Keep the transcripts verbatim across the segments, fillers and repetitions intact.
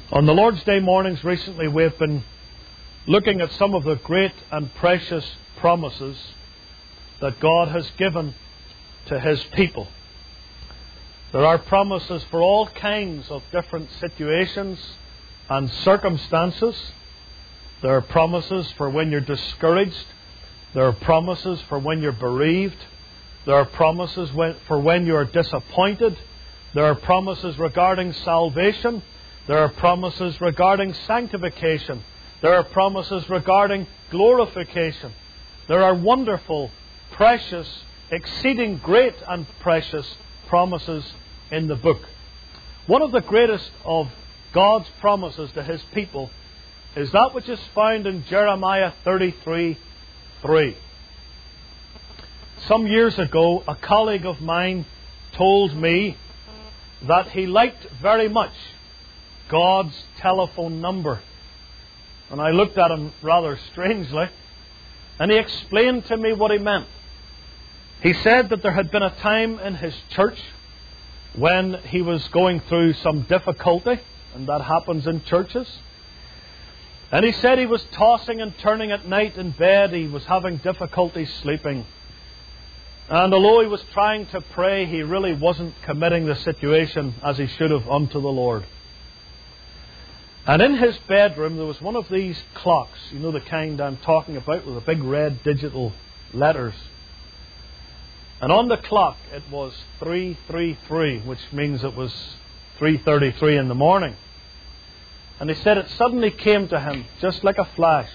On the Lord's Day mornings recently, we've been looking at some of the great and precious promises that God has given to His people. There are promises for all kinds of different situations and circumstances. There are promises for when you're discouraged. There are promises for when you're bereaved. There are promises for when you're disappointed. There are promises regarding salvation. There are promises regarding sanctification. There are promises regarding glorification. There are wonderful, precious, exceeding great and precious promises in the book. One of the greatest of God's promises to His people is that which is found in Jeremiah thirty-three three. Some years ago, a colleague of mine told me that he liked very much God's telephone number. And I looked at him rather strangely, and he explained to me what he meant. He said that there had been a time in his church when he was going through some difficulty, and that happens in churches. And he said he was tossing and turning at night in bed. He was having difficulty sleeping. And although he was trying to pray, he really wasn't committing the situation as he should have unto the Lord. And in his bedroom there was one of these clocks, you know the kind I'm talking about, with the big red digital letters. And on the clock it was three three three, which means it was three thirty-three in the morning. And he said it suddenly came to him, just like a flash.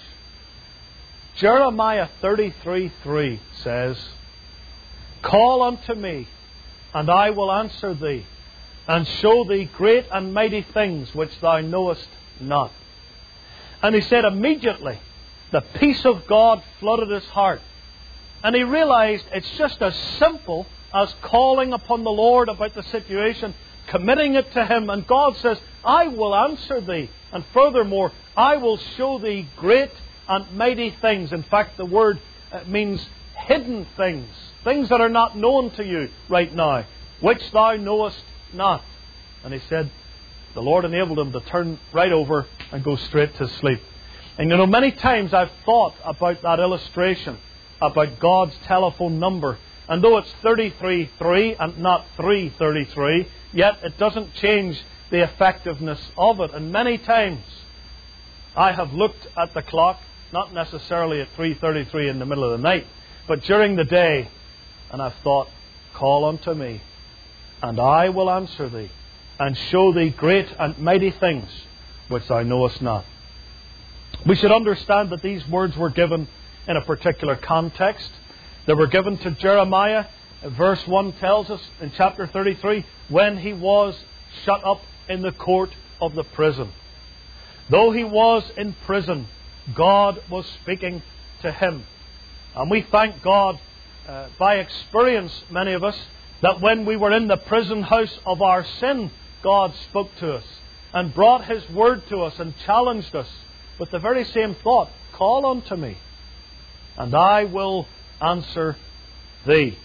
Jeremiah thirty-three three says, "Call unto me, and I will answer thee, and show thee great and mighty things which thou knowest not." And he said immediately the peace of God flooded his heart. And he realized it's just as simple as calling upon the Lord about the situation, committing it to Him. And God says, "I will answer thee. And furthermore, I will show thee great and mighty things." In fact, the word means hidden things. Things that are not known to you right now, which thou knowest not. And he said the Lord enabled him to turn right over and go straight to sleep. And you know, many times I've thought about that illustration about God's telephone number. And though it's thirty-three three and not three thirty-three, yet it doesn't change the effectiveness of it. And many times I have looked at the clock, not necessarily at three thirty-three in the middle of the night, but during the day, and I've thought, "Call unto me, and I will answer thee, and show thee great and mighty things which thou knowest not." We should understand that these words were given in a particular context. They were given to Jeremiah. Verse one tells us in chapter thirty-three, when he was shut up in the court of the prison. Though he was in prison, God was speaking to him. And we thank God uh, by experience, many of us, that when we were in the prison house of our sin, God spoke to us and brought His word to us and challenged us with the very same thought, "Call unto me, and I will answer thee."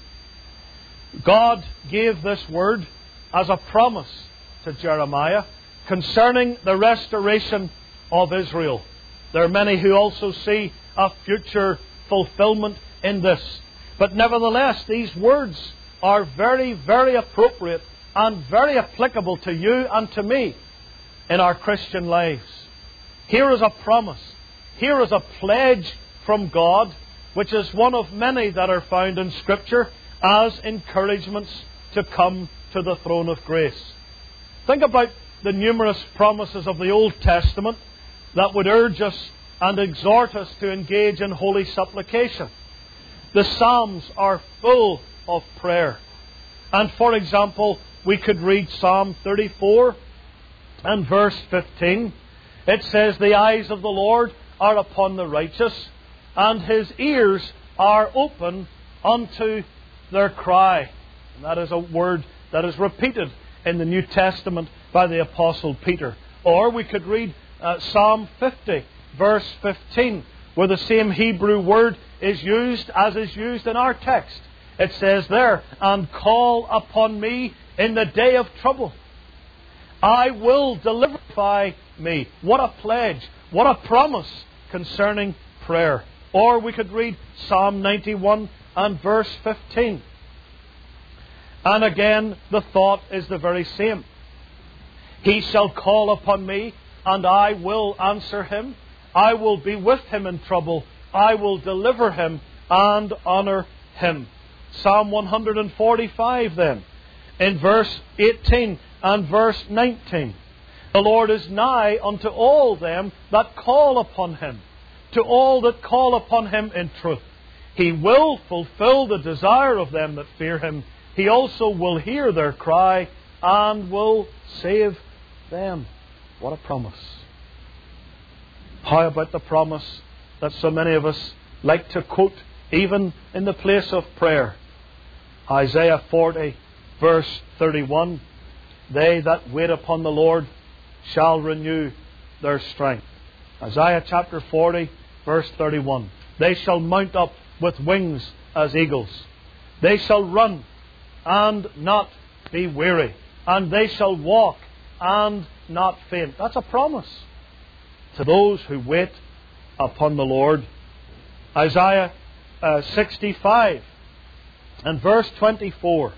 God gave this word as a promise to Jeremiah concerning the restoration of Israel. There are many who also see a future fulfillment in this. But nevertheless, these words are very, very appropriate and very applicable to you and to me in our Christian lives. Here is a promise. Here is a pledge from God, which is one of many that are found in Scripture as encouragements to come to the throne of grace. Think about the numerous promises of the Old Testament that would urge us and exhort us to engage in holy supplication. The Psalms are full of prayer. And for example, we could read Psalm thirty-four and verse fifteen. It says, "The eyes of the Lord are upon the righteous, and His ears are open unto their cry." And that is a word that is repeated in the New Testament by the Apostle Peter. Or we could read uh, Psalm fifty, verse fifteen, where the same Hebrew word is used as is used in our text. It says there, "And call upon me in the day of trouble, I will deliver me. What a pledge. What a promise concerning prayer. Or we could read Psalm ninety-one and verse fifteen. And again, the thought is the very same. He shall call upon me, and I will answer him. I will be with him in trouble. I will deliver him and honour him. Psalm one forty-five then, in verse eighteen and verse nineteen. The Lord is nigh unto all them that call upon him, to all that call upon him in truth. He will fulfill the desire of them that fear him. He also will hear their cry and will save them. What a promise. How about the promise that so many of us like to quote even in the place of prayer? Isaiah forty verse thirty-one. They that wait upon the Lord shall renew their strength. Isaiah chapter forty verse thirty-one. They shall mount up with wings as eagles. They shall run and not be weary. And they shall walk and not faint. That's a promise to those who wait upon the Lord. Isaiah uh, sixty-five and verse twenty-four.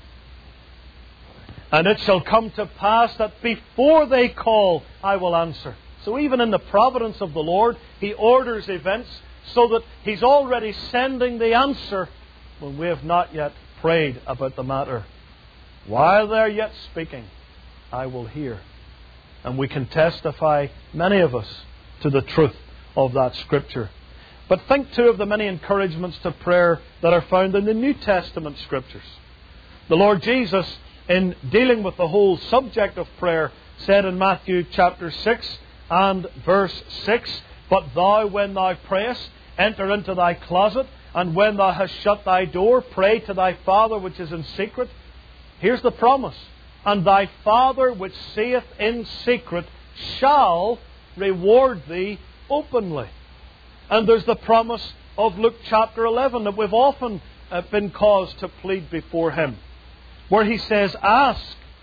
And it shall come to pass that before they call, I will answer. So even in the providence of the Lord, He orders events so that He's already sending the answer when we have not yet prayed about the matter. While they're yet speaking, I will hear. And we can testify, many of us, to the truth of that Scripture. But think too of the many encouragements to prayer that are found in the New Testament Scriptures. The Lord Jesus, in dealing with the whole subject of prayer, said in Matthew chapter six and verse six, But thou, when thou prayest, enter into thy closet, and when thou hast shut thy door, pray to thy Father which is in secret. Here's the promise. And thy Father which seeth in secret shall reward thee openly. And there's the promise of Luke chapter eleven that we've often uh, been caused to plead before Him, where He says, Ask,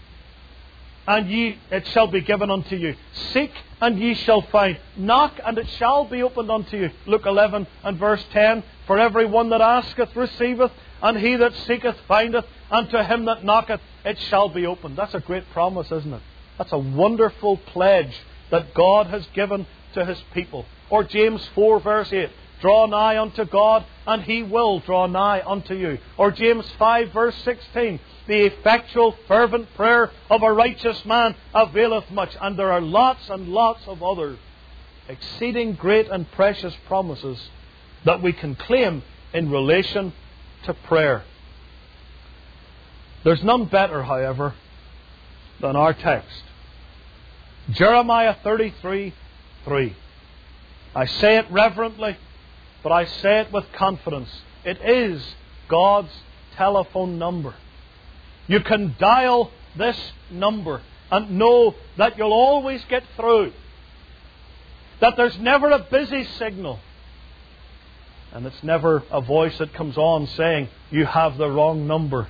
and ye it shall be given unto you. Seek, and ye shall find. Knock, and it shall be opened unto you. Luke eleven and verse ten. For every one that asketh receiveth, and he that seeketh findeth, and to him that knocketh it shall be opened. That's a great promise, isn't it? That's a wonderful pledge that God has given to His people. Or James four verse eight. Draw nigh unto God, and He will draw nigh unto you. Or James five verse sixteen. The effectual fervent prayer of a righteous man availeth much. And there are lots and lots of other exceeding great and precious promises that we can claim in relation to prayer. There's none better, however, than our text. Jeremiah thirty-three three. I say it reverently, but I say it with confidence. It is God's telephone number. You can dial this number and know that you'll always get through. That there's never a busy signal. And it's never a voice that comes on saying, you have the wrong number.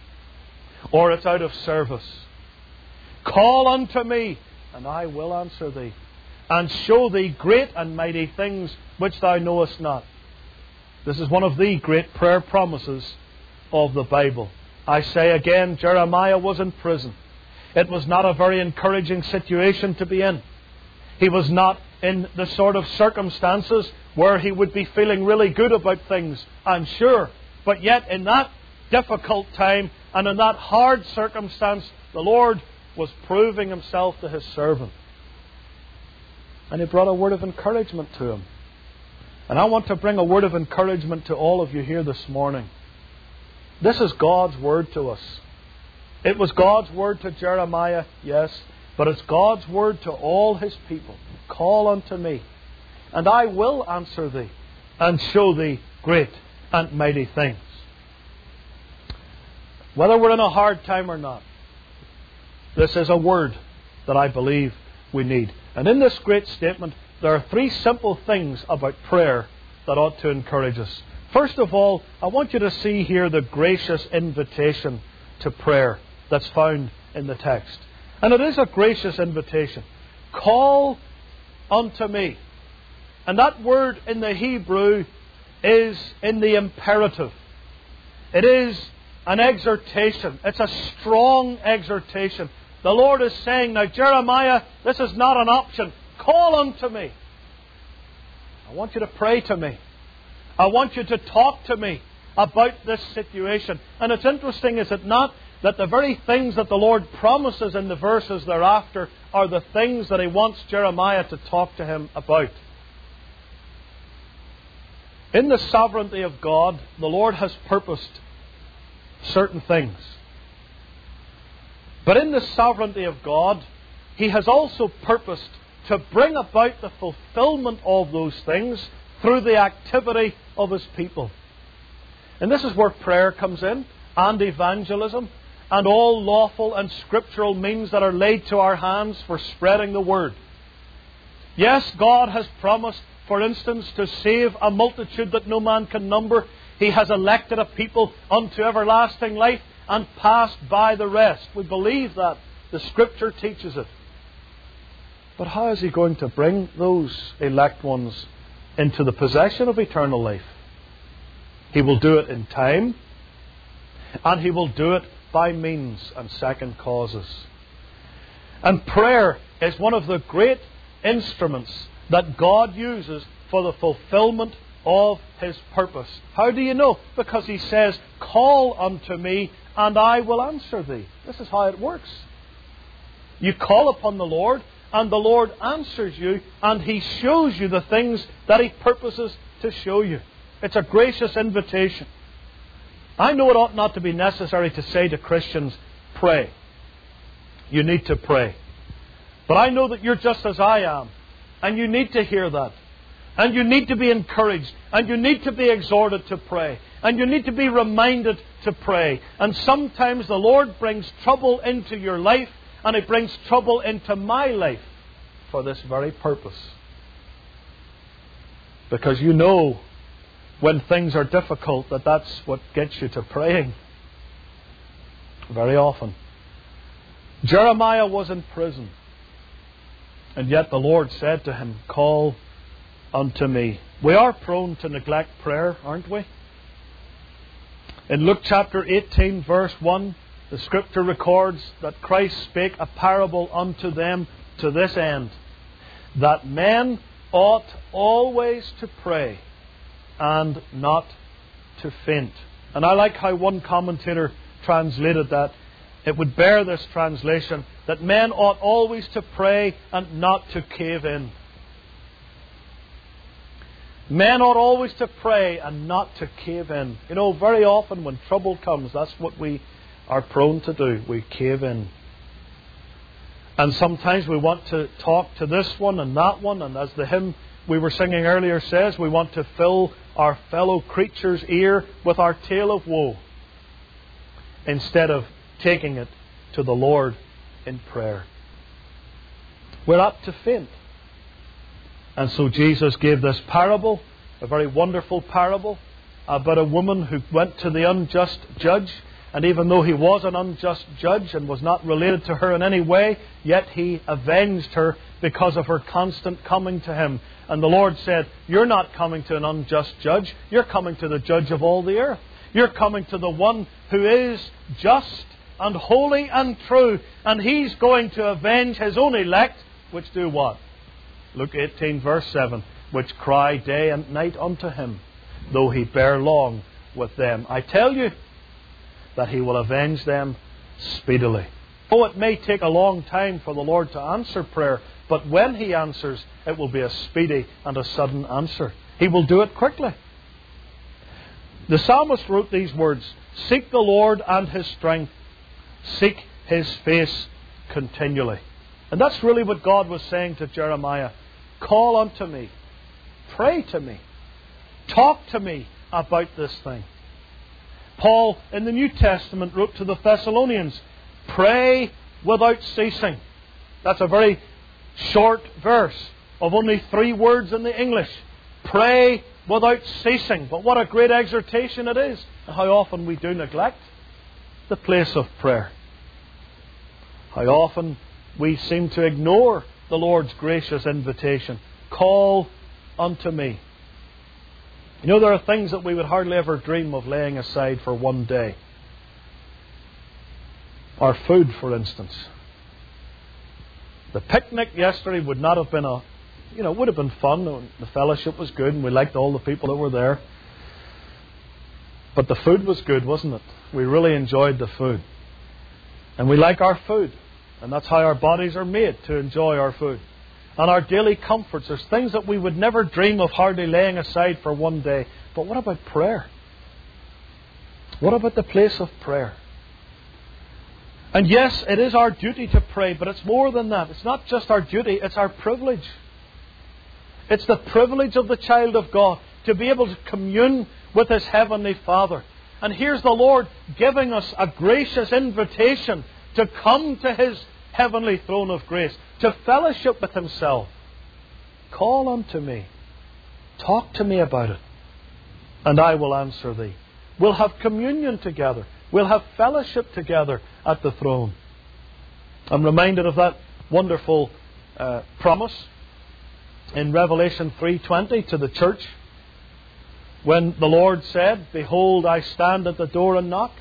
Or it's out of service. Call unto me, and I will answer thee, and show thee great and mighty things which thou knowest not. This is one of the great prayer promises of the Bible. I say again, Jeremiah was in prison. It was not a very encouraging situation to be in. He was not in the sort of circumstances where he would be feeling really good about things, I'm sure. But yet in that difficult time and in that hard circumstance, the Lord was proving Himself to His servant. And He brought a word of encouragement to him. And I want to bring a word of encouragement to all of you here this morning. This is God's word to us. It was God's word to Jeremiah, yes, but it's God's word to all His people. Call unto me, and I will answer thee, and show thee great and mighty things. Whether we're in a hard time or not, this is a word that I believe we need. And in this great statement, there are three simple things about prayer that ought to encourage us. First of all, I want you to see here the gracious invitation to prayer that's found in the text. And it is a gracious invitation. Call unto me. And that word in the Hebrew is in the imperative. It is an exhortation. It's a strong exhortation. The Lord is saying, now Jeremiah, this is not an option. Call unto me. I want you to pray to me. I want you to talk to me about this situation. And it's interesting, is it not, that the very things that the Lord promises in the verses thereafter are the things that He wants Jeremiah to talk to him about. In the sovereignty of God, the Lord has purposed certain things. But in the sovereignty of God, He has also purposed to bring about the fulfillment of those things through the activity of His people. And this is where prayer comes in, and evangelism, and all lawful and scriptural means that are laid to our hands for spreading the Word. Yes, God has promised, for instance, to save a multitude that no man can number. He has elected a people unto everlasting life and passed by the rest. We believe that. The Scripture teaches it. But how is He going to bring those elect ones into the possession of eternal life? He will do it in time, and He will do it by means and second causes. And prayer is one of the great instruments that God uses for the fulfillment of His purpose. How do you know? Because He says, call unto me and I will answer thee. This is how it works. You call upon the Lord and the Lord answers you, and He shows you the things that He purposes to show you. It's a gracious invitation. I know it ought not to be necessary to say to Christians, pray. You need to pray. But I know that you're just as I am. And you need to hear that. And you need to be encouraged. And you need to be exhorted to pray. And you need to be reminded to pray. And sometimes the Lord brings trouble into your life. And He brings trouble into my life for this very purpose. Because you know, when things are difficult, that that's what gets you to praying. Very often. Jeremiah was in prison. And yet the Lord said to him, call unto me. We are prone to neglect prayer, aren't we? In Luke chapter eighteen, verse one, the Scripture records that Christ spake a parable unto them to this end, that men ought always to pray and not to faint. And I like how one commentator translated that. It would bear this translation, that men ought always to pray and not to cave in. Men ought always to pray and not to cave in. You know, very often when trouble comes, that's what we are prone to do. We cave in. And sometimes we want to talk to this one and that one, and as the hymn we were singing earlier says, we want to fill our fellow creature's ear with our tale of woe, instead of taking it to the Lord in prayer. We're apt to faint. And so Jesus gave this parable, a very wonderful parable, about a woman who went to the unjust judge. And even though he was an unjust judge and was not related to her in any way, yet he avenged her because of her constant coming to him. And the Lord said, you're not coming to an unjust judge. You're coming to the judge of all the earth. You're coming to the one who is just and holy and true. And He's going to avenge His own elect, which do what? Luke eighteen, verse seven. Which cry day and night unto Him, though He bear long with them. I tell you that He will avenge them speedily. Oh, it may take a long time for the Lord to answer prayer, but when He answers, it will be a speedy and a sudden answer. He will do it quickly. The psalmist wrote these words, seek the Lord and His strength. Seek His face continually. And that's really what God was saying to Jeremiah. Call unto me. Pray to me. Talk to me about this thing. Paul in the New Testament wrote to the Thessalonians, pray without ceasing. That's a very short verse of only three words in the English. Pray without ceasing. But what a great exhortation it is. And how often we do neglect the place of prayer. How often we seem to ignore the Lord's gracious invitation. Call unto me. You know, there are things that we would hardly ever dream of laying aside for one day. Our food, for instance. The picnic yesterday would not have been a, you know, it would have been fun. The fellowship was good and we liked all the people that were there. But the food was good, wasn't it? We really enjoyed the food. And we like our food. And that's how our bodies are made, to enjoy our food. And our daily comforts. There's things that we would never dream of hardly laying aside for one day. But what about prayer? What about the place of prayer? And yes, it is our duty to pray, but it's more than that. It's not just our duty, it's our privilege. It's the privilege of the child of God to be able to commune with His Heavenly Father. And here's the Lord giving us a gracious invitation to come to His heavenly throne of grace, to fellowship with Himself. Call unto me. Talk to me about it. And I will answer thee. We'll have communion together. We'll have fellowship together at the throne. I'm reminded of that wonderful uh, promise in Revelation three twenty to the church, when the Lord said, Behold, I stand at the door and knock.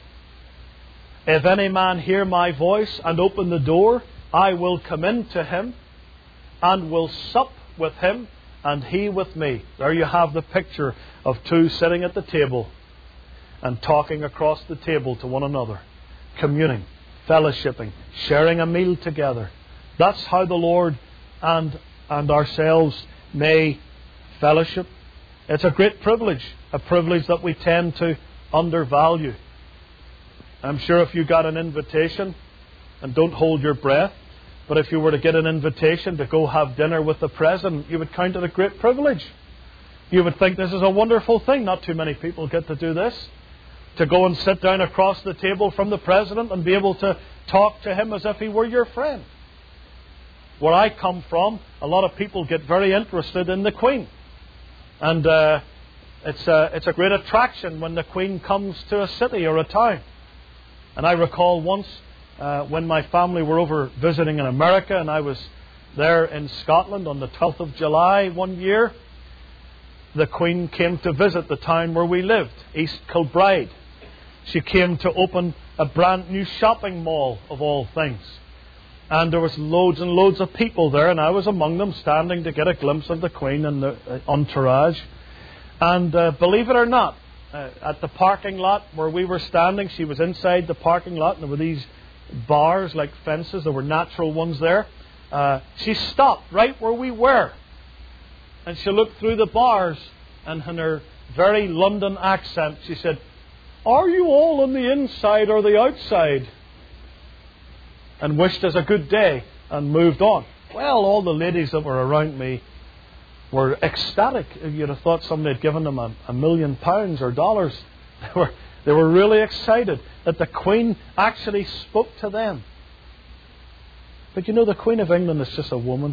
If any man hear my voice and open the door, I will come in to him and will sup with him and he with me. There you have the picture of two sitting at the table and talking across the table to one another, communing, fellowshipping, sharing a meal together. That's how the Lord and, and ourselves may fellowship. It's a great privilege, a privilege that we tend to undervalue. I'm sure if you got an invitation, and don't hold your breath, but if you were to get an invitation to go have dinner with the President, you would count it a great privilege. You would think this is a wonderful thing. Not too many people get to do this. To go and sit down across the table from the President and be able to talk to him as if he were your friend. Where I come from, a lot of people get very interested in the Queen. And uh, it's, a, it's a great attraction when the Queen comes to a city or a town. And I recall once uh, when my family were over visiting in America, and I was there in Scotland on the twelfth of July one year, the Queen came to visit the town where we lived, East Kilbride. She came to open a brand new shopping mall, of all things. And there was loads and loads of people there, and I was among them, standing to get a glimpse of the Queen and the entourage. And uh, believe it or not, uh, at the parking lot where we were standing, she was inside the parking lot, and there were these bars like fences. There were natural ones there. Uh, she stopped right where we were. And she looked through the bars, and in her very London accent, she said, "Are you all on the inside or the outside?" And wished us a good day and moved on. Well, all the ladies that were around me were ecstatic. You'd have thought somebody had given them a, a million pounds or dollars. They were, they were really excited that the Queen actually spoke to them. But you know, the Queen of England is just a woman.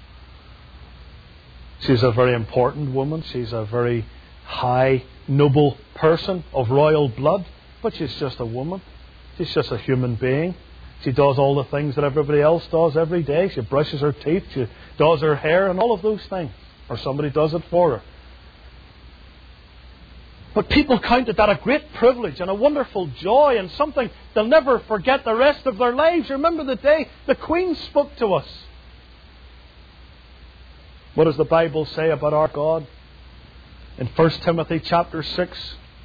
She's a very important woman. She's a very high, noble person of royal blood. But she's just a woman. She's just a human being. She does all the things that everybody else does every day. She brushes her teeth. She does her hair and all of those things. Or somebody does it for her. But people counted that a great privilege and a wonderful joy and something they'll never forget the rest of their lives. Remember the day the Queen spoke to us. What does the Bible say about our God? In First Timothy chapter six,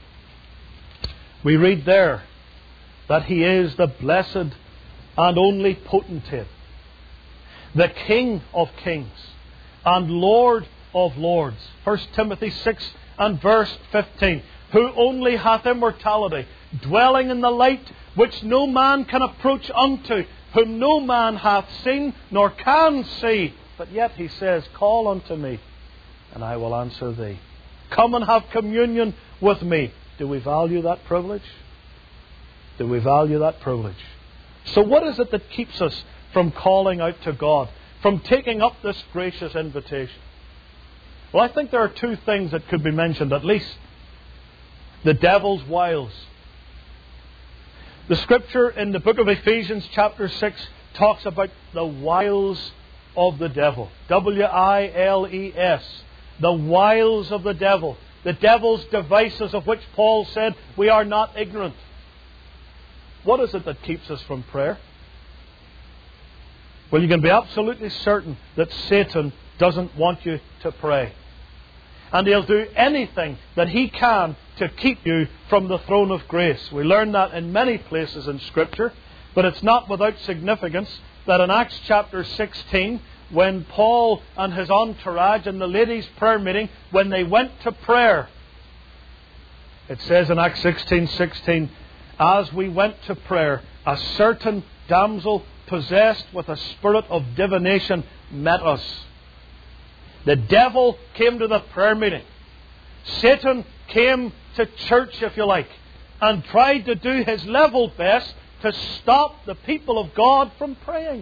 we read there that He is the blessed and only potentate, the King of kings and Lord of lords. First Timothy six and verse fifteen. Who only hath immortality, dwelling in the light which no man can approach unto, whom no man hath seen nor can see. But yet He says, call unto me, and I will answer thee. Come and have communion with me. Do we value that privilege? Do we value that privilege? So what is it that keeps us from calling out to God, from taking up this gracious invitation? Well, I think there are two things that could be mentioned at least. The devil's wiles. The Scripture in the book of Ephesians chapter six talks about the wiles of the devil. W I L E S. The wiles of the devil. The devil's devices, of which Paul said we are not ignorant. What is it that keeps us from prayer? Well, you can be absolutely certain that Satan doesn't want you to pray. And he'll do anything that he can to keep you from the throne of grace. We learn that in many places in Scripture, but it's not without significance that in Acts chapter sixteen, when Paul and his entourage in the ladies' prayer meeting, when they went to prayer, it says in Acts sixteen sixteen, as we went to prayer, a certain damsel possessed with a spirit of divination met us. The devil came to the prayer meeting. Satan came to church, if you like, and tried to do his level best to stop the people of God from praying.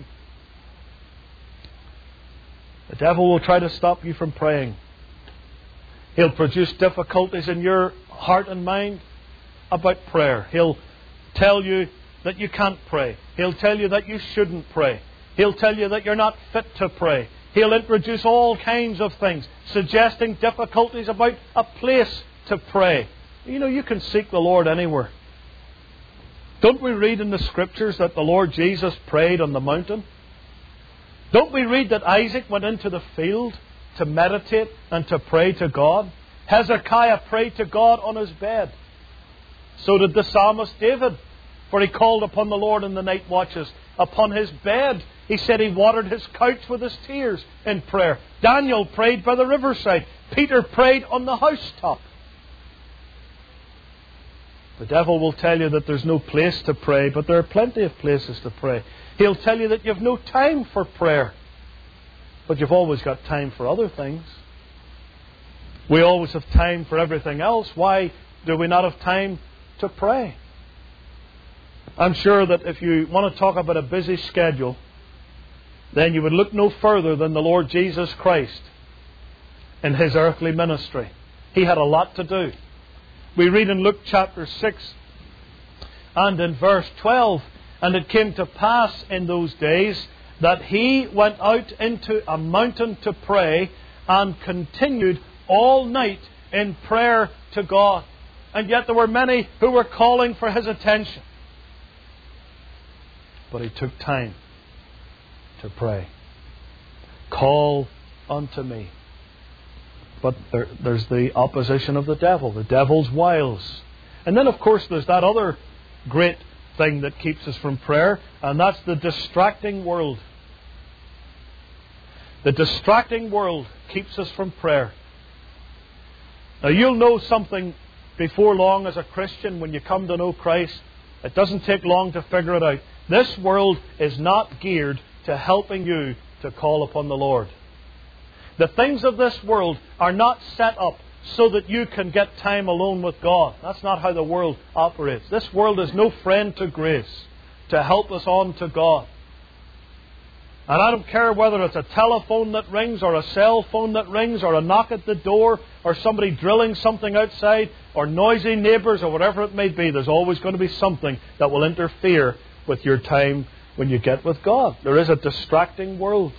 The devil will try to stop you from praying. He'll produce difficulties in your heart and mind about prayer. He'll tell you that you can't pray. He'll tell you that you shouldn't pray. He'll tell you that you're not fit to pray. He'll introduce all kinds of things, suggesting difficulties about a place to pray. You know, you can seek the Lord anywhere. Don't we read in the Scriptures that the Lord Jesus prayed on the mountain? Don't we read that Isaac went into the field to meditate and to pray to God? Hezekiah prayed to God on his bed. So did the psalmist David, for he called upon the Lord in the night watches. Upon his bed, he said he watered his couch with his tears in prayer. Daniel prayed by the riverside. Peter prayed on the housetop. The devil will tell you that there's no place to pray, but there are plenty of places to pray. He'll tell you that you've no time for prayer, but you've always got time for other things. We always have time for everything else. Why do we not have time to pray? I'm sure that if you want to talk about a busy schedule, then you would look no further than the Lord Jesus Christ in His earthly ministry. He had a lot to do. We read in Luke chapter six and in verse twelve, and it came to pass in those days that He went out into a mountain to pray and continued all night in prayer to God. And yet there were many who were calling for His attention. But He took time to pray. Call unto me. But there, there's the opposition of the devil, the devil's wiles. And then, of course, there's that other great thing that keeps us from prayer, and that's the distracting world. The distracting world keeps us from prayer. Now, you'll know something before long as a Christian when you come to know Christ. It doesn't take long to figure it out. This world is not geared to helping you to call upon the Lord. The things of this world are not set up so that you can get time alone with God. That's not how the world operates. This world is no friend to grace to help us on to God. And I don't care whether it's a telephone that rings or a cell phone that rings or a knock at the door or somebody drilling something outside or noisy neighbours or whatever it may be. There's always going to be something that will interfere with your time when you get with God. There is a distracting world.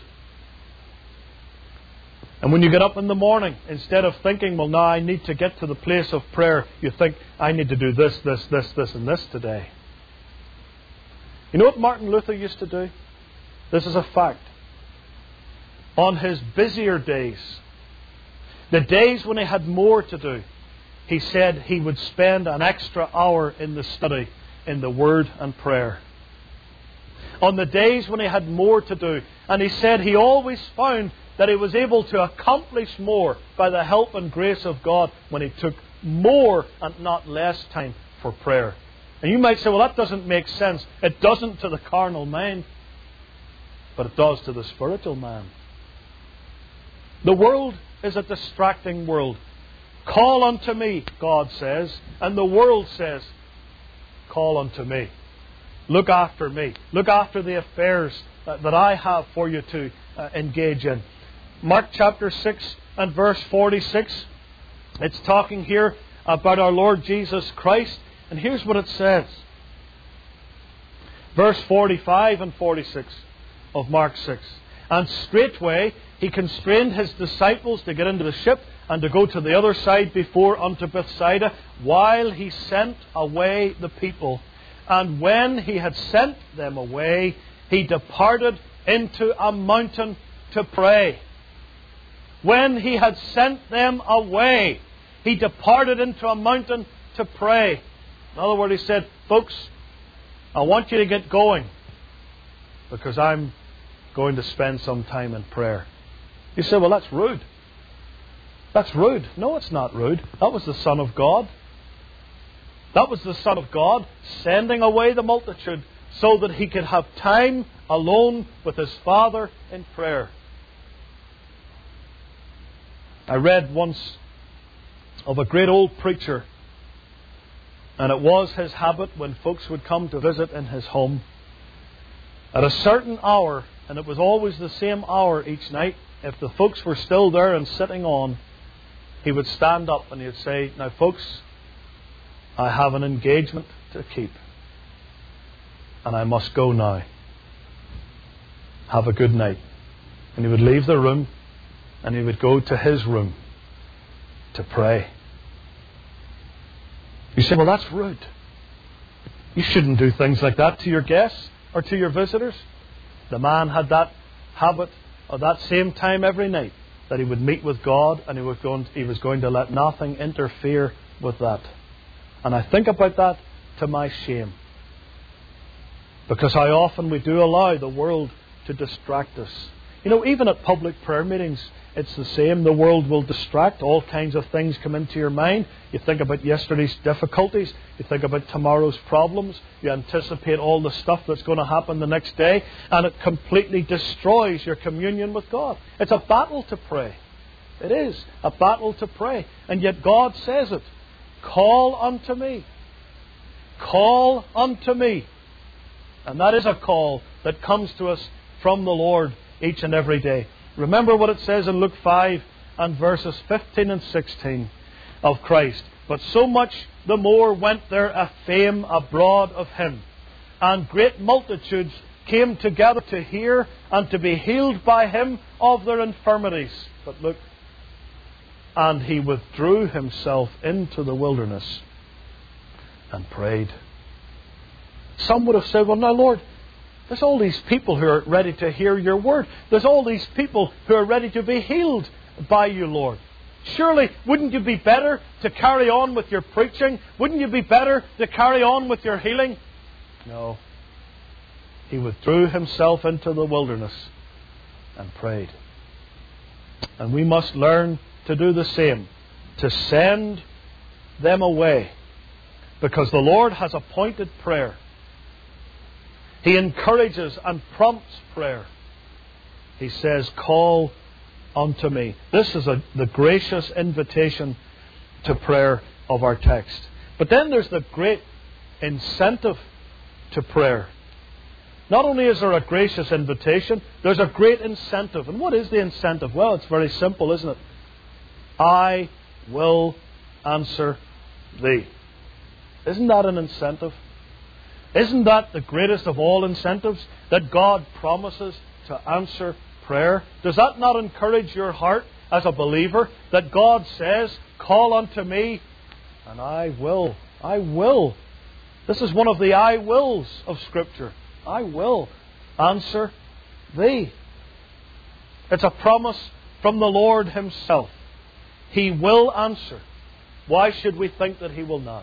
And when you get up in the morning, instead of thinking, well, now I need to get to the place of prayer, you think, I need to do this, this, this, this, and this today. You know what Martin Luther used to do? This is a fact. On his busier days, the days when he had more to do, he said he would spend an extra hour in the study, in the Word and prayer. On the days when he had more to do, and he said he always found that he was able to accomplish more by the help and grace of God when he took more and not less time for prayer. And you might say, well, that doesn't make sense. It doesn't to the carnal mind, but it does to the spiritual man. The world is a distracting world. Call unto me, God says, and the world says, call unto me. Look after me. Look after the affairs that I have for you to uh, engage in. Mark chapter six and verse forty-six. It's talking here about our Lord Jesus Christ. And here's what it says. Verse forty-five and forty-six of Mark six. And straightway he constrained his disciples to get into the ship and to go to the other side before unto Bethsaida, while he sent away the people. And when he had sent them away, he departed into a mountain to pray. When he had sent them away, he departed into a mountain to pray. In other words, he said, folks, I want you to get going, because I'm going to spend some time in prayer. You say, well, that's rude. That's rude. No, it's not rude. That was the Son of God. That was the Son of God sending away the multitude so that he could have time alone with his Father in prayer. I read once of a great old preacher, and it was his habit when folks would come to visit in his home, at a certain hour, and it was always the same hour each night, if the folks were still there and sitting on, he would stand up and he would say, now folks, I have an engagement to keep, and I must go now. Have a good night. And he would leave the room and he would go to his room to pray. You say, well, that's rude. You shouldn't do things like that to your guests or to your visitors. The man had that habit at that same time every night, that he would meet with God, and he was going to, he was going to let nothing interfere with that. And I think about that to my shame, because how often we do allow the world to distract us. You know, even at public prayer meetings, it's the same. The world will distract. All kinds of things come into your mind. You think about yesterday's difficulties. You think about tomorrow's problems. You anticipate all the stuff that's going to happen the next day. And it completely destroys your communion with God. It's a battle to pray. It is a battle to pray. And yet God says it. Call unto me. Call unto me. And that is a call that comes to us from the Lord each and every day. Remember what it says in Luke five and verses fifteen and sixteen of Christ. But so much the more went there a fame abroad of him, and great multitudes came together to hear and to be healed by him of their infirmities. But look, and he withdrew himself into the wilderness and prayed. Some would have said, well, now Lord, there's all these people who are ready to hear your word. There's all these people who are ready to be healed by you, Lord. Surely, wouldn't you be better to carry on with your preaching? Wouldn't you be better to carry on with your healing? No. He withdrew himself into the wilderness and prayed. And we must learn to do the same, to send them away, because the Lord has appointed prayer. He encourages and prompts prayer. He says, call unto me. This is a, the gracious invitation to prayer of our text. But then there's the great incentive to prayer. Not only is there a gracious invitation, there's a great incentive. And what is the incentive? Well, it's very simple, isn't it? I will answer thee. Isn't that an incentive? Isn't that the greatest of all incentives? That God promises to answer prayer? Does that not encourage your heart as a believer? That God says, call unto me, and I will. I will. This is one of the I wills of Scripture. I will answer thee. It's a promise from the Lord Himself. He will answer. Why should we think that He will not?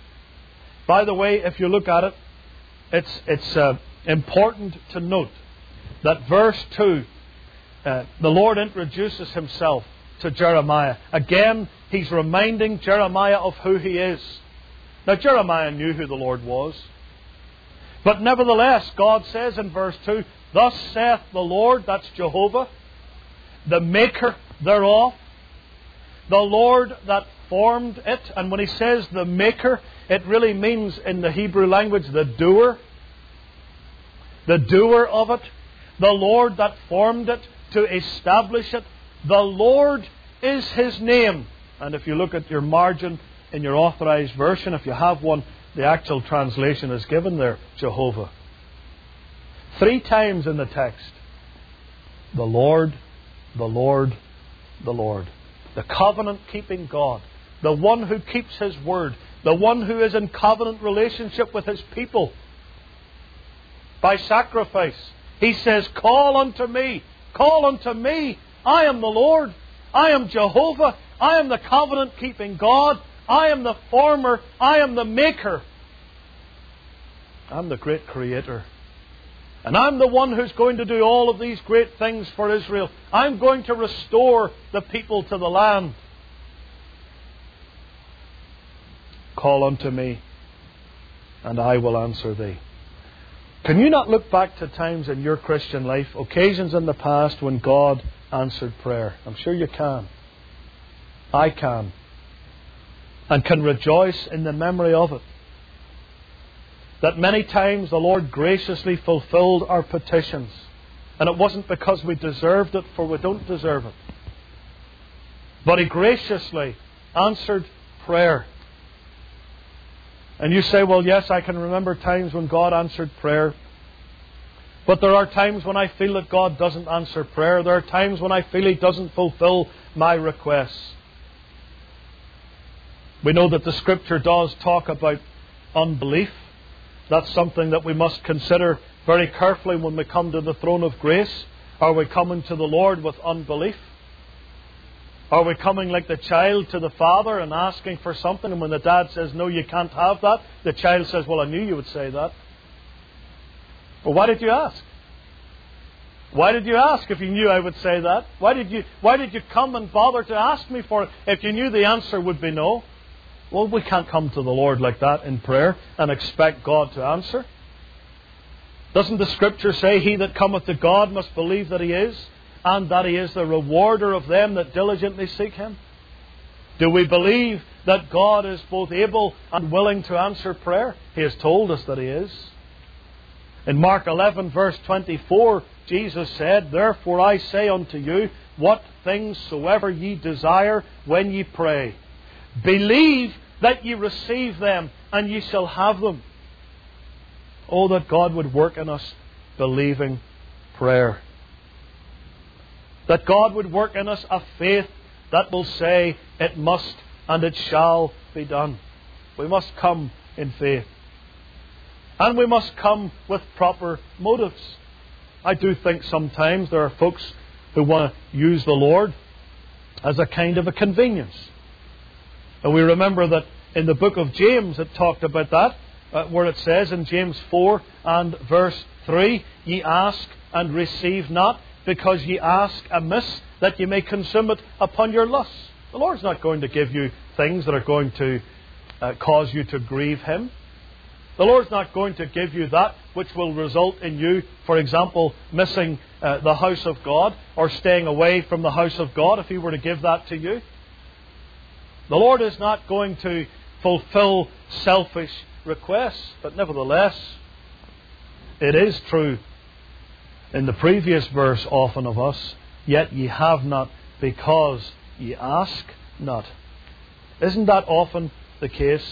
By the way, if you look at it, it's it's uh, important to note that verse two, uh, the Lord introduces Himself to Jeremiah. Again, He's reminding Jeremiah of who He is. Now, Jeremiah knew who the Lord was. But nevertheless, God says in verse two, thus saith the Lord, that's Jehovah, the maker thereof, the Lord that formed it. And when He says the maker, it really means in the Hebrew language the doer. The doer of it. The Lord that formed it to establish it. The Lord is His name. And if you look at your margin in your authorized version, if you have one, the actual translation is given there, Jehovah. Three times in the text. The Lord, the Lord, the Lord. The covenant-keeping God. The one who keeps His word. The one who is in covenant relationship with His people. By sacrifice. He says, call unto me. Call unto me. I am the Lord. I am Jehovah. I am the covenant-keeping God. I am the former. I am the maker. I'm the great creator. And I'm the one who's going to do all of these great things for Israel. I'm going to restore the people to the land. Call unto me, and I will answer thee. Can you not look back to times in your Christian life, occasions in the past when God answered prayer? I'm sure you can. I can. And can rejoice in the memory of it. That many times the Lord graciously fulfilled our petitions. And it wasn't because we deserved it, for we don't deserve it. But He graciously answered prayer. And you say, well, yes, I can remember times when God answered prayer. But there are times when I feel that God doesn't answer prayer. There are times when I feel He doesn't fulfill my requests. We know that the Scripture does talk about unbelief. That's something that we must consider very carefully when we come to the throne of grace. Are we coming to the Lord with unbelief? Are we coming like the child to the father and asking for something, and when the dad says, no, you can't have that, the child says, well, I knew you would say that. Well, why did you ask? Why did you ask if you knew I would say that? Why did you, why did you come and bother to ask me for it if you knew the answer would be no? Well, we can't come to the Lord like that in prayer and expect God to answer. Doesn't the Scripture say, he that cometh to God must believe that He is, and that He is the rewarder of them that diligently seek Him? Do we believe that God is both able and willing to answer prayer? He has told us that He is. In Mark eleven verse twenty-four, Jesus said, therefore I say unto you, what things soever ye desire when ye pray, believe that ye receive them, and ye shall have them. Oh, that God would work in us believing prayer. That God would work in us a faith that will say, it must and it shall be done. We must come in faith. And we must come with proper motives. I do think sometimes there are folks who want to use the Lord as a kind of a convenience. And we remember that in the book of James it talked about that, uh, where it says in James four and verse three, ye ask and receive not, because ye ask amiss, that ye may consume it upon your lusts. The Lord's not going to give you things that are going to uh, cause you to grieve Him. The Lord's not going to give you that which will result in you, for example, missing uh, the house of God or staying away from the house of God if He were to give that to you. The Lord is not going to fulfill selfish requests, but nevertheless, it is true in the previous verse often of us, yet ye have not because ye ask not. Isn't that often the case?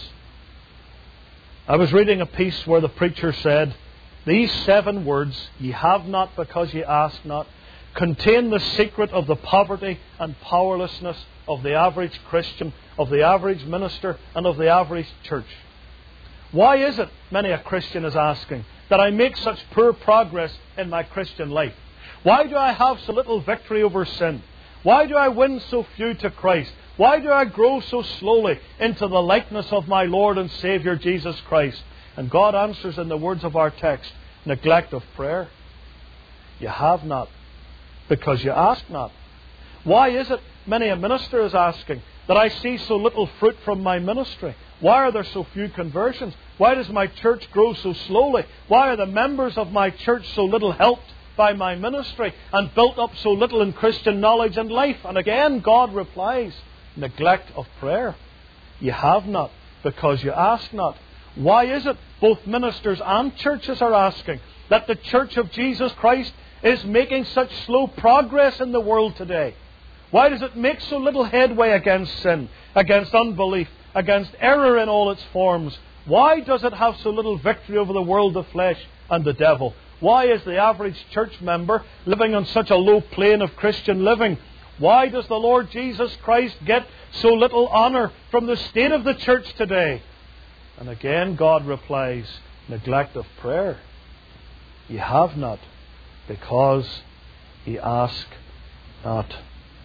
I was reading a piece where the preacher said, these seven words, ye have not because ye ask not, contain the secret of the poverty and powerlessness of the average Christian, of the average minister, and of the average church. Why is it, many a Christian is asking, that I make such poor progress in my Christian life? Why do I have so little victory over sin? Why do I win so few to Christ? Why do I grow so slowly into the likeness of my Lord and Saviour Jesus Christ? And God answers in the words of our text, neglect of prayer. You have not because you ask not. Why is it, many a minister is asking, that I see so little fruit from my ministry? Why are there so few conversions? Why does my church grow so slowly? Why are the members of my church so little helped by my ministry and built up so little in Christian knowledge and life? And again, God replies, neglect of prayer. You have not because you ask not. Why is it both ministers and churches are asking that the church of Jesus Christ is making such slow progress in the world today? Why does it make so little headway against sin, against unbelief, against error in all its forms? Why does it have so little victory over the world of flesh and the devil? Why is the average church member living on such a low plane of Christian living? Why does the Lord Jesus Christ get so little honour from the state of the church today? And again God replies, neglect of prayer. Ye have not, because ye ask not.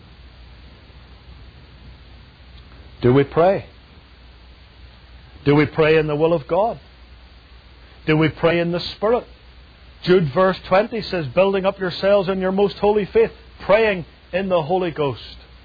Do we pray? Do we pray in the will of God? Do we pray in the Spirit? Jude verse twenty says, building up yourselves in your most holy faith, praying in the Holy Ghost.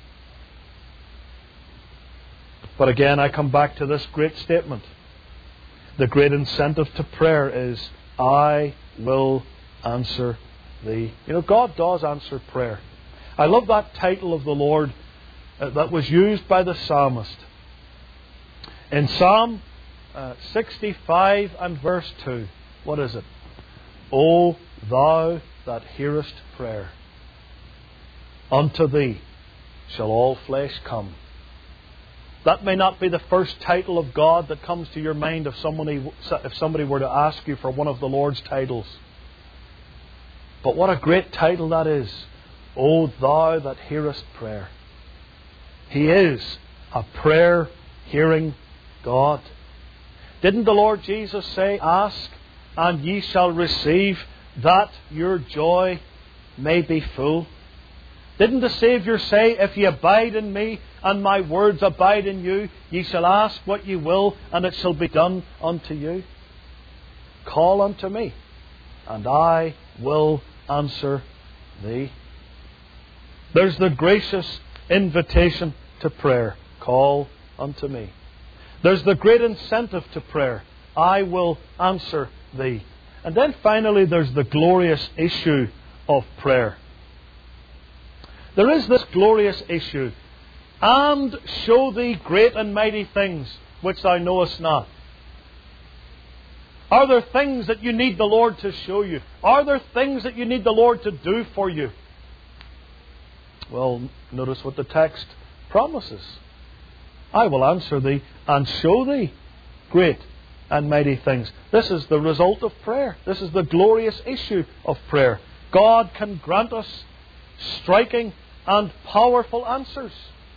But again, I come back to this great statement. The great incentive to prayer is, I will answer thee. You know, God does answer prayer. I love that title of the Lord uh, that was used by the psalmist. In Psalm uh, sixty-five and verse two, what is it? O thou that hearest prayer, unto thee shall all flesh come. That may not be the first title of God that comes to your mind if somebody, if somebody were to ask you for one of the Lord's titles. But what a great title that is. O thou that hearest prayer. He is a prayer-hearing God. Didn't the Lord Jesus say, ask and ye shall receive, that your joy may be full? Didn't the Saviour say, if ye abide in me and my words abide in you, ye shall ask what ye will and it shall be done unto you? Call unto me and I will answer thee. There's the gracious invitation to prayer. Call unto me. There's the great incentive to prayer. I will answer thee. And then finally there's the glorious issue of prayer. There is this glorious issue. And show thee great and mighty things which thou knowest not. Are there things that you need the Lord to show you? Are there things that you need the Lord to do for you? Well, notice what the text promises. I will answer thee and show thee great and mighty things. This is the result of prayer. This is the glorious issue of prayer. God can grant us striking and powerful answers.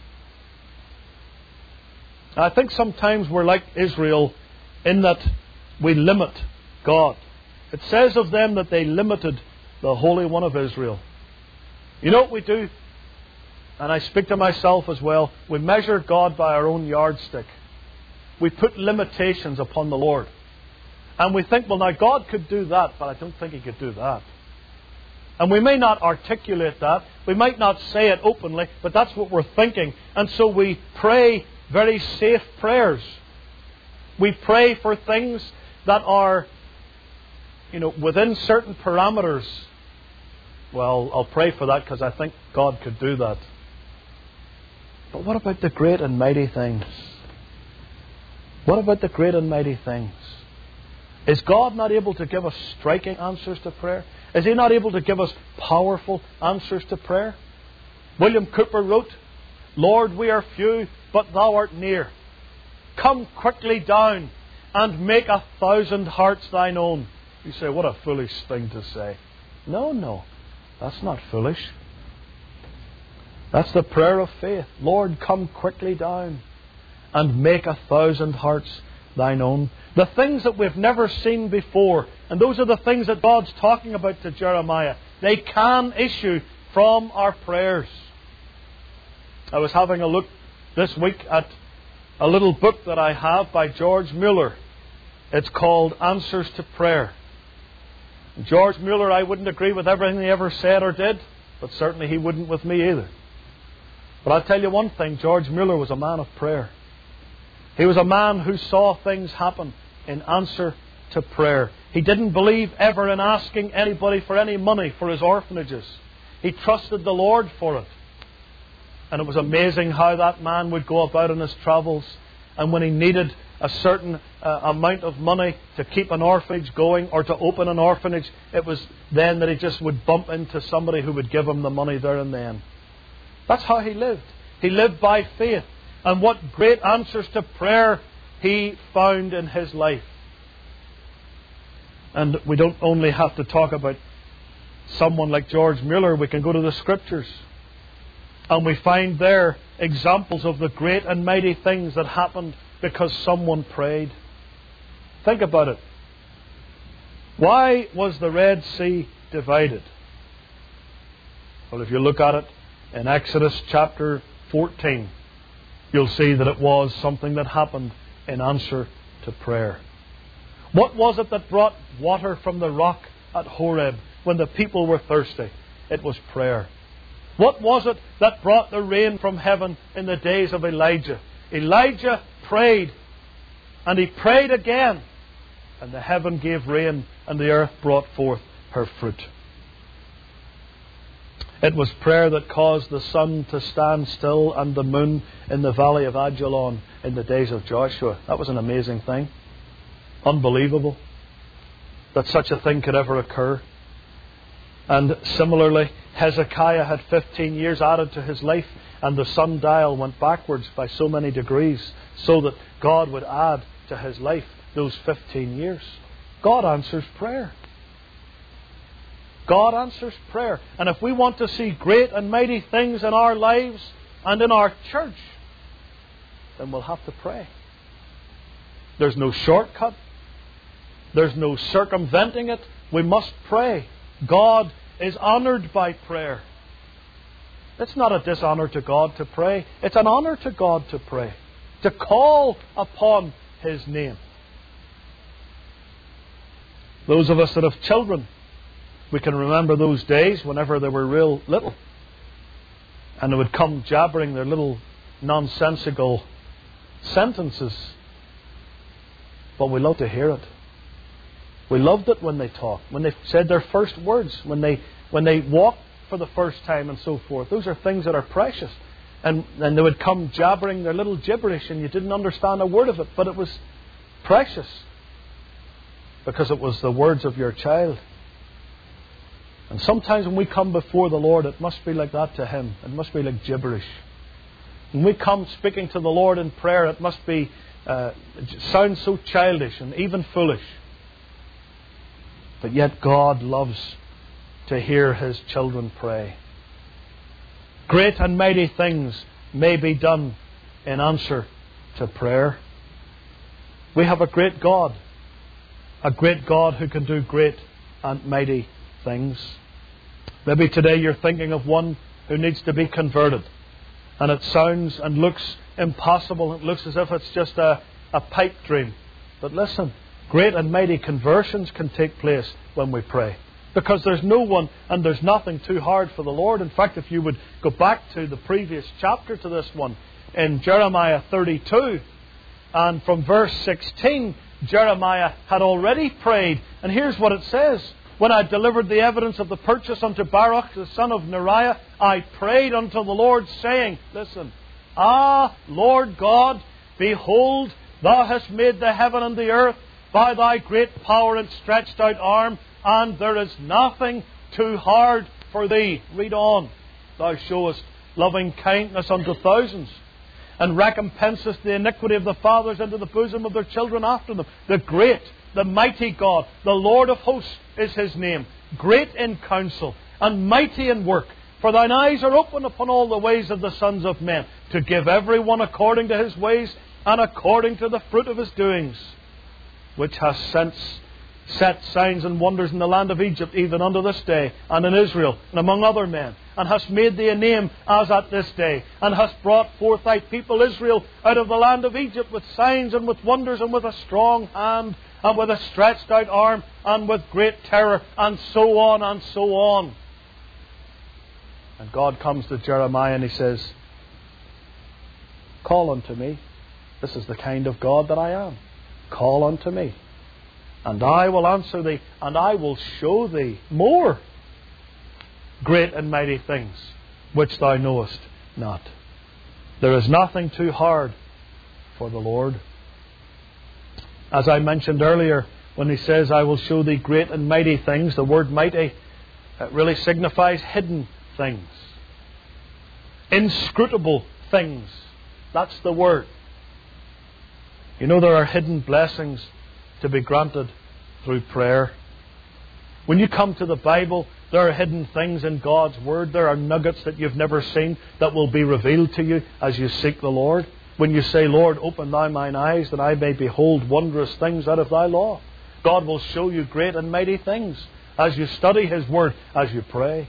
I think sometimes we're like Israel in that we limit God. It says of them that they limited the Holy One of Israel. You know what we do? And I speak to myself as well. We measure God by our own yardstick. We put limitations upon the Lord. And we think, well, now God could do that, but I don't think He could do that. And we may not articulate that. We might not say it openly, but that's what we're thinking. And so we pray very safe prayers. We pray for things that are, you know, within certain parameters. Well, I'll pray for that because I think God could do that. But what about the great and mighty things? What about the great and mighty things? Is God not able to give us striking answers to prayer? Is He not able to give us powerful answers to prayer? William Cooper wrote, Lord, we are few, but Thou art near. Come quickly down and make a thousand hearts Thine own. You say, what a foolish thing to say. No, no, that's not foolish. That's the prayer of faith. Lord, come quickly down and make a thousand hearts Thine own. The things that we've never seen before, and those are the things that God's talking about to Jeremiah. They can issue from our prayers. I was having a look this week at a little book that I have by George Mueller. It's called Answers to Prayer. George Mueller, I wouldn't agree with everything he ever said or did, but certainly he wouldn't with me either. But I'll tell you one thing, George Mueller was a man of prayer. He was a man who saw things happen in answer to prayer. He didn't believe ever in asking anybody for any money for his orphanages. He trusted the Lord for it. And it was amazing how that man would go about on his travels, and when he needed a certain uh, amount of money to keep an orphanage going or to open an orphanage, it was then that he just would bump into somebody who would give him the money there and then. That's how he lived. He lived by faith. And what great answers to prayer he found in his life. And we don't only have to talk about someone like George Mueller. We can go to the Scriptures, and we find there examples of the great and mighty things that happened because someone prayed. Think about it. Why was the Red Sea divided? Well, if you look at it in Exodus chapter fourteen, you'll see that it was something that happened in answer to prayer. What was it that brought water from the rock at Horeb when the people were thirsty? It was prayer. What was it that brought the rain from heaven in the days of Elijah? Elijah prayed, and he prayed again, and the heaven gave rain, and the earth brought forth her fruit. It was prayer that caused the sun to stand still and the moon in the valley of Ajalon in the days of Joshua. That was an amazing thing. Unbelievable that such a thing could ever occur. And similarly, Hezekiah had fifteen years added to his life, and the sundial went backwards by so many degrees, so that God would add to his life those fifteen years. God answers prayer. God answers prayer. And if we want to see great and mighty things in our lives and in our church, then we'll have to pray. There's no shortcut. There's no circumventing it. We must pray. God is honoured by prayer. It's not a dishonour to God to pray. It's an honour to God to pray. To call upon His name. Those of us that have children, we can remember those days whenever they were real little. And they would come jabbering their little nonsensical sentences. But we love to hear it. We loved it when they talked, when they said their first words, when they when they walked for the first time and so forth. Those are things that are precious. And, and they would come jabbering their little gibberish and you didn't understand a word of it, but it was precious because it was the words of your child. And sometimes when we come before the Lord, it must be like that to Him. It must be like gibberish. When we come speaking to the Lord in prayer, it must be uh, it sounds so childish and even foolish. But yet God loves to hear His children pray. Great and mighty things may be done in answer to prayer. We have a great God. A great God who can do great and mighty things. Maybe today you're thinking of one who needs to be converted. And it sounds and looks impossible. It looks as if it's just a, a pipe dream. But listen, great and mighty conversions can take place when we pray. Because there's no one and there's nothing too hard for the Lord. In fact, if you would go back to the previous chapter to this one, in Jeremiah thirty-two, and from verse sixteen, Jeremiah had already prayed. And here's what it says. When I delivered the evidence of the purchase unto Baruch the son of Neriah, I prayed unto the Lord, saying, listen, Ah, Lord God, behold, Thou hast made the heaven and the earth by Thy great power and stretched out arm, and there is nothing too hard for Thee. Read on. Thou showest loving kindness unto thousands, and recompensest the iniquity of the fathers into the bosom of their children after them. The great, the mighty God, the Lord of hosts is His name. Great in counsel and mighty in work. For Thine eyes are open upon all the ways of the sons of men, to give every one according to his ways and according to the fruit of his doings, which has since set signs and wonders in the land of Egypt, even unto this day, and in Israel, and among other men, and hast made Thee a name as at this day, and hast brought forth Thy people Israel out of the land of Egypt with signs and with wonders and with a strong hand and with a stretched out arm and with great terror, and so on and so on. And God comes to Jeremiah and He says, call unto me. This is the kind of God that I am. Call unto me, and I will answer thee, and I will show thee more great and mighty things which thou knowest not. There is nothing too hard for the Lord. As I mentioned earlier, when He says, I will show thee great and mighty things, the word mighty it really signifies hidden things. Inscrutable things. That's the word. You know, there are hidden blessings to be granted through prayer. When you come to the Bible, there are hidden things in God's Word. There are nuggets that you've never seen that will be revealed to you as you seek the Lord. When you say, Lord, open thou mine eyes that I may behold wondrous things out of thy law. God will show you great and mighty things as you study His Word, as you pray.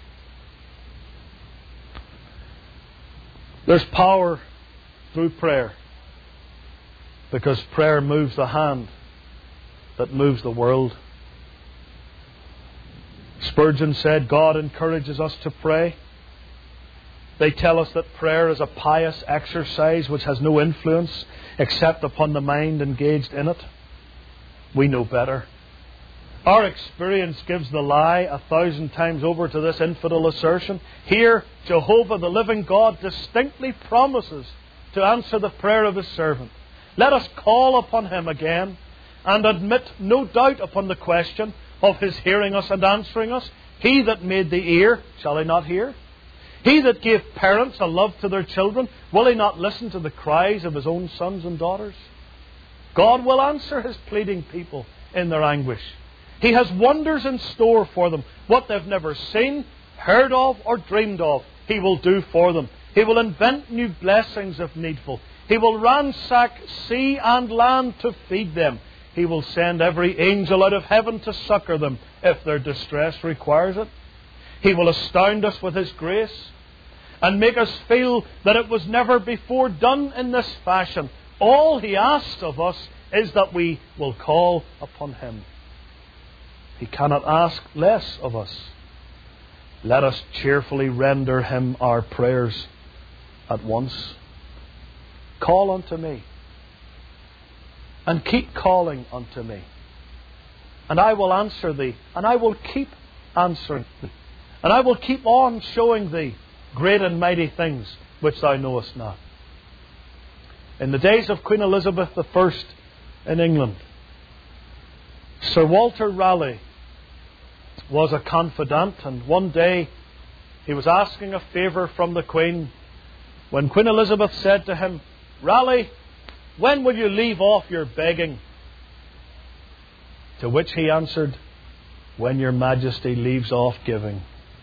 There's power through prayer, because prayer moves the hand that moves the world. Spurgeon said, God encourages us to pray. They tell us that prayer is a pious exercise which has no influence except upon the mind engaged in it. We know better. Our experience gives the lie a thousand times over to this infidel assertion. Here, Jehovah, the living God, distinctly promises to answer the prayer of His servant. Let us call upon Him again and admit no doubt upon the question of His hearing us and answering us. He that made the ear, shall He not hear? He that gave parents a love to their children, will He not listen to the cries of His own sons and daughters? God will answer His pleading people in their anguish. He has wonders in store for them. What they've never seen, heard of, or dreamed of, He will do for them. He will invent new blessings if needful. He will ransack sea and land to feed them. He will send every angel out of heaven to succour them if their distress requires it. He will astound us with His grace and make us feel that it was never before done in this fashion. All He asks of us is that we will call upon Him. He cannot ask less of us. Let us cheerfully render Him our prayers at once. Call unto me, and keep calling unto me, and I will answer thee, and I will keep answering thee, and I will keep on showing thee great and mighty things which thou knowest not. In the days of Queen Elizabeth the First in England, Sir Walter Raleigh was a confidant, and one day he was asking a favour from the Queen when Queen Elizabeth said to him, Raleigh, when will you leave off your begging? To which he answered, when your Majesty leaves off giving.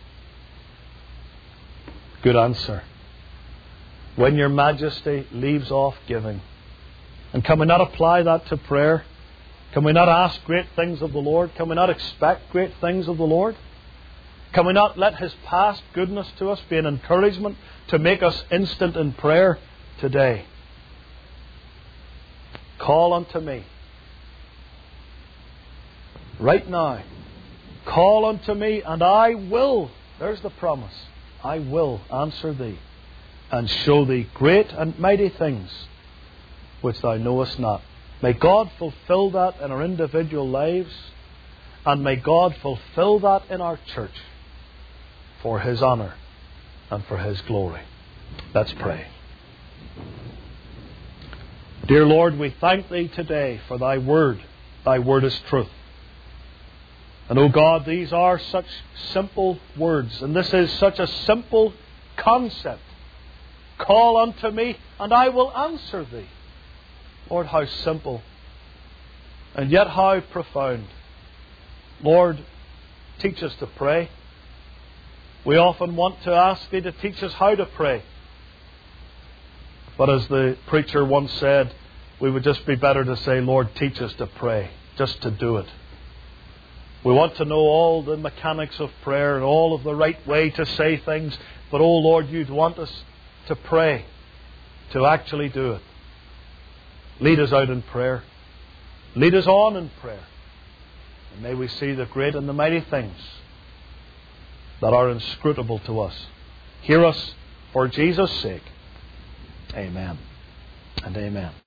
Good answer. When your Majesty leaves off giving. And can we not apply that to prayer? Can we not ask great things of the Lord? Can we not expect great things of the Lord? Can we not let His past goodness to us be an encouragement to make us instant in prayer today? Call unto me. Right now. Call unto me, and I will. There's the promise. I will answer thee, and show thee great and mighty things which thou knowest not. May God fulfill that in our individual lives, and may God fulfill that in our church for His honour and for His glory. Let's pray. Dear Lord, we thank Thee today for Thy Word. Thy Word is truth. And, O God, these are such simple words, and this is such a simple concept. Call unto me, and I will answer thee. Lord, how simple, and yet how profound. Lord, teach us to pray. We often want to ask Thee to teach us how to pray. But as the preacher once said, we would just be better to say, Lord, teach us to pray, just to do it. We want to know all the mechanics of prayer and all of the right way to say things. But, oh Lord, You'd want us to pray, to actually do it. Lead us out in prayer. Lead us on in prayer. And may we see the great and the mighty things that are inscrutable to us. Hear us for Jesus' sake. Amen and amen.